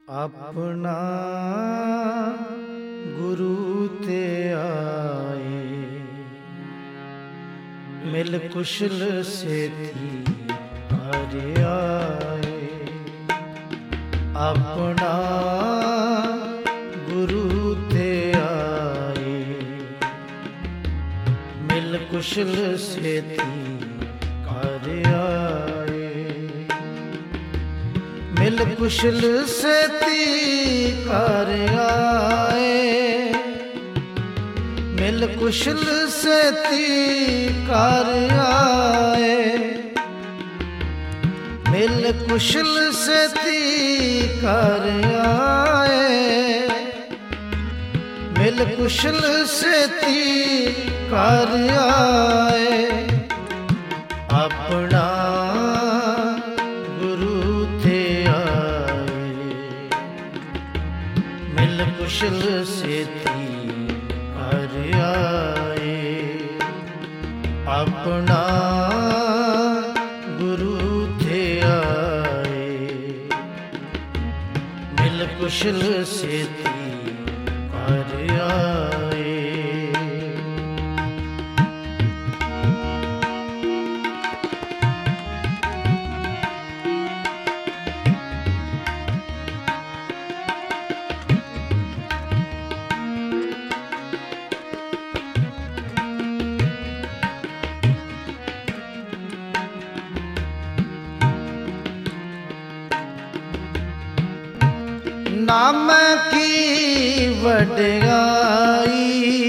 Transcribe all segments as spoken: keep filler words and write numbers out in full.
अपना गुरु ते आए, मिल कुशल से थी हर आए। अपना गुरु ते आए, मिल कुशल से थी हर आए। मिल कुशल से ती कर आए, मिल कुशल से ती कर आए। मिल कुशल से ती कर आए, मिल कुशल से ती कर आए। अपना कुशल से थी हर आए। अपना गुरु थे आए, मिल कुशल से थी हर आए। नाम की वड्याई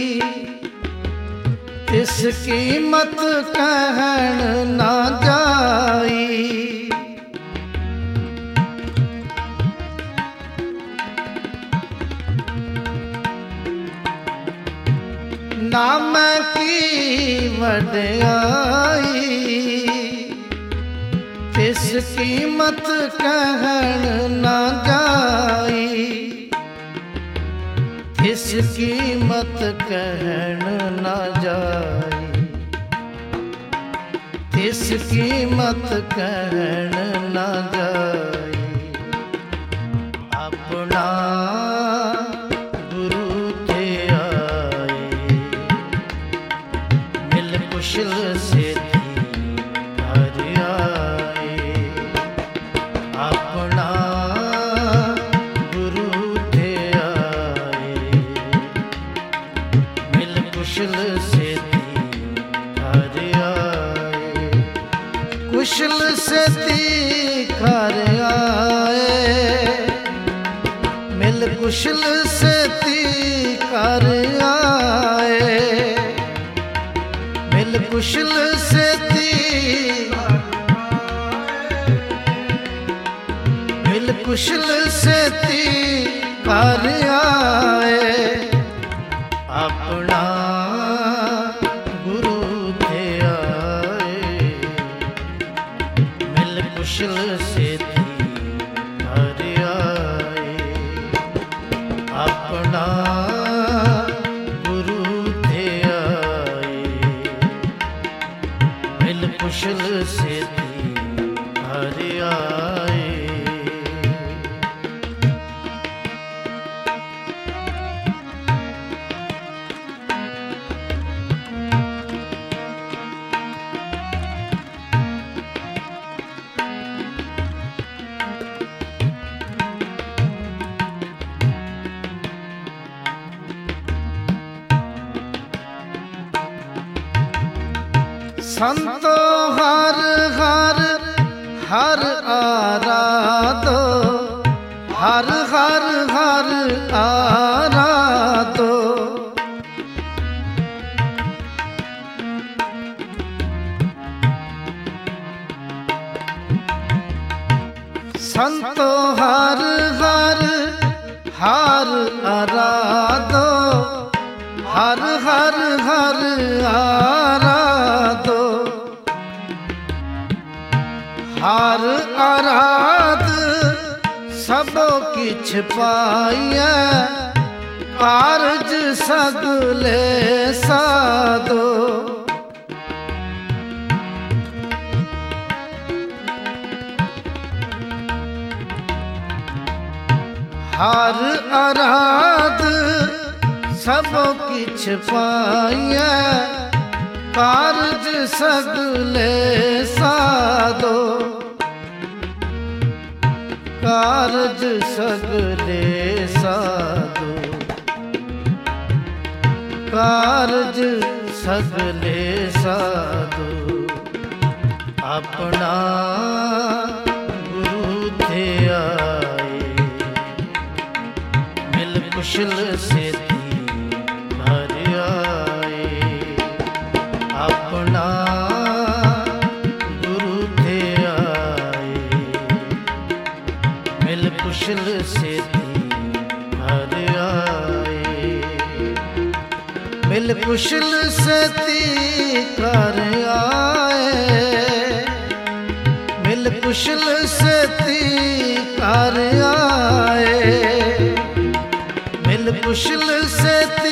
इस कीमत कहन ना जाई। नाम की वड्याई इस कीमत कहन ना जाई। इस कीमत कहन ना जाई, इस कीमत कहन ना जाई। अपना गुरु थे आए, मिल कुशल से अपना गुरु थे आए, मिल कुशल से थी हर आए। कुशल से थी हर आए, मिल कुशल से थी हर आए। मिल कुशल से थी कुशल से ती कर आए। अपना गुरु थे आए, मिल कुशल से थी कर आए। अपना गुरु थे आए, मिल कुशल से थी कर आए। संतो हर हर हर आराधो, हर हर हर आराधो। संतो हर हर हर आराधो, हर हर हर आराधो। हर आराध सबो किछ पाइए, कारज सगले साधो। हार आराध सब किछ पाइए, कारज सगले साधो, कारज सगले साधो, कारज सगले साधो। अपना गुरु थे आए, मिल कुशल से घर आए। अपना गुरु थे आए, मिल कुशल से घर आए। मिल कुशल से घर आए, मिल कुशल से घर आए। मिल कुशल से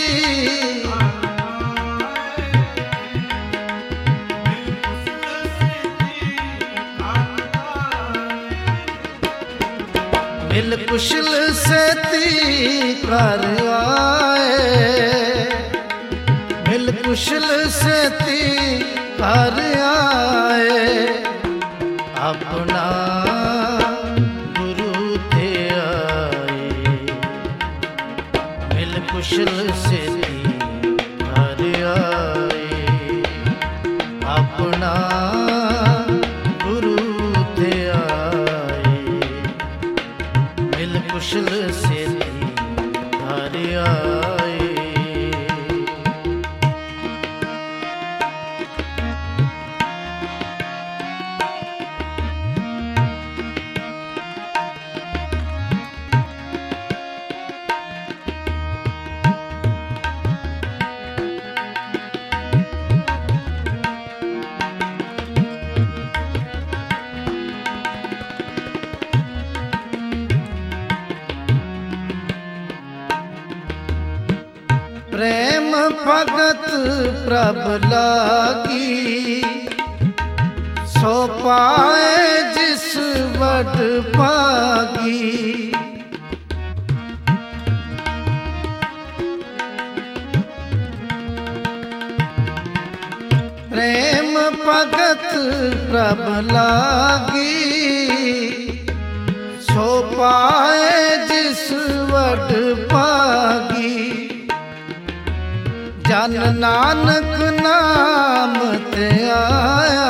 मिल कुशल से घर आए, मिल कुशल से घर आए। अपना गुरु थे आए, मिल कुशल से घर आए। अपना गुरु थे आए, मिल कुशल से घर आए। प्रेम भगत प्रभ लागी, सो पाए जिस वड पागी। प्रेम भगत प्रभ लागी, सो पाए जिस वड पागी। जन नानक नाम ते आया,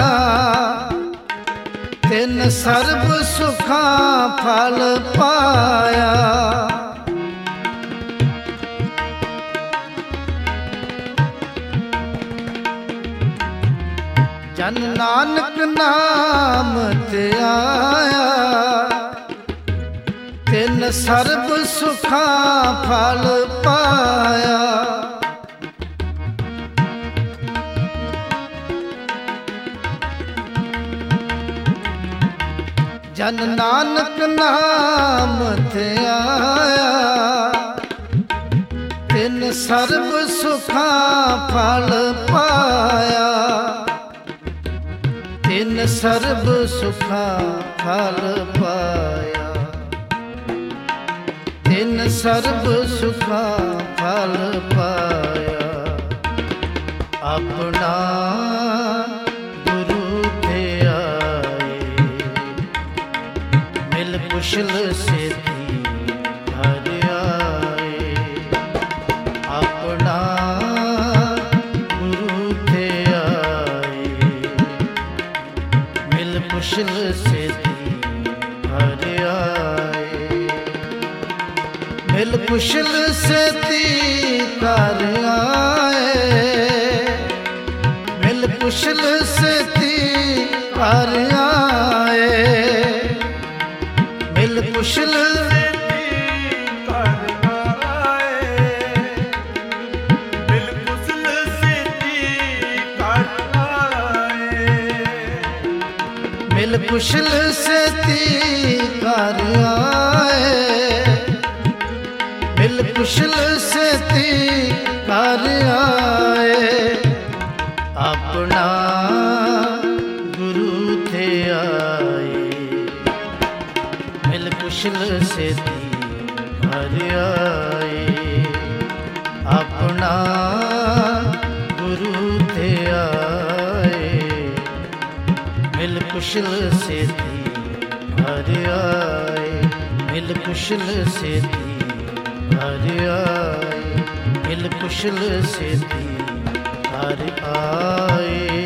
तिन सर्ब सुखा फल पाया। जन नानक नाम ते आया, तिन सर्ब सुखा फल पाया। जन नानक नाम थे आया, तिन सर्ब सुखा फल पाया। तिन सर्ब सुखा फल पाया, तिन सर्ब सुखा फल पाया। अपना कुशल से घर आए। अपना गुरु थे आए, मिल कुशल से घर आए। मिल कुशल से घर आए, मिल कुशल से घर आए। मिल कुशल से घर आए, मिल कुशल से घर आए। मिल कुशल से घर आए, मिल कुशल से घर आए। अपना गुरु थे आए, मिल कुशल से घर आए। अपना गुरु थे आए, मिल कुशल से घर आए। मिल कुशल से घर आए। मिल कुशल से घर आए।